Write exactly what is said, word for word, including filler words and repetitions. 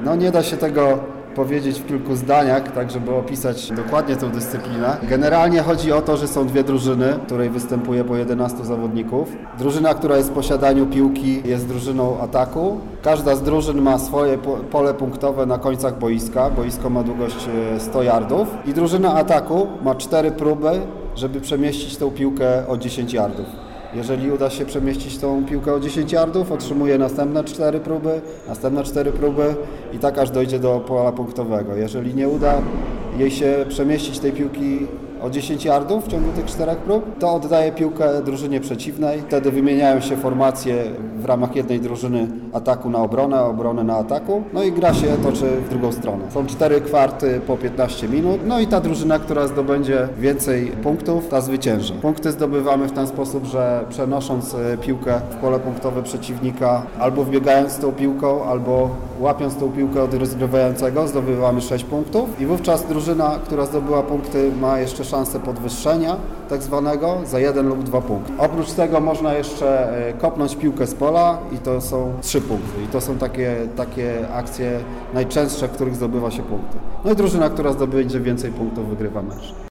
No nie da się tego powiedzieć w kilku zdaniach, tak żeby opisać dokładnie tę dyscyplinę. Generalnie chodzi o to, że są dwie drużyny, w której występuje po jedenastu zawodników. Drużyna, która jest w posiadaniu piłki, jest drużyną ataku. Każda z drużyn ma swoje pole punktowe na końcach boiska. Boisko ma długość sto yardów i drużyna ataku ma cztery próby, żeby przemieścić tą piłkę o dziesięć yardów. Jeżeli uda się przemieścić tą piłkę o dziesięć yardów, otrzymuje następne cztery próby, następne cztery próby i tak aż dojdzie do pola punktowego. Jeżeli nie uda jej się przemieścić tej piłki o dziesięć yardów w ciągu tych czterech prób, to oddaje piłkę drużynie przeciwnej. Wtedy wymieniają się formacje w ramach jednej drużyny ataku na obronę, obrony na ataku. No i gra się toczy w drugą stronę. Są cztery kwarty po piętnaście minut. No i ta drużyna, która zdobędzie więcej punktów, ta zwycięży. Punkty zdobywamy w ten sposób, że przenosząc piłkę w pole punktowe przeciwnika, albo wbiegając z tą piłką, albo łapiąc tą piłkę od rozgrywającego, zdobywamy sześć punktów i wówczas drużyna, która zdobyła punkty, ma jeszcze szansę podwyższenia tak zwanego za jeden lub dwa punkty. Oprócz tego można jeszcze kopnąć piłkę z pola i to są trzy punkty. I to są takie, takie akcje najczęstsze, w których zdobywa się punkty. No i drużyna, która zdobędzie więcej punktów, wygrywa mecz.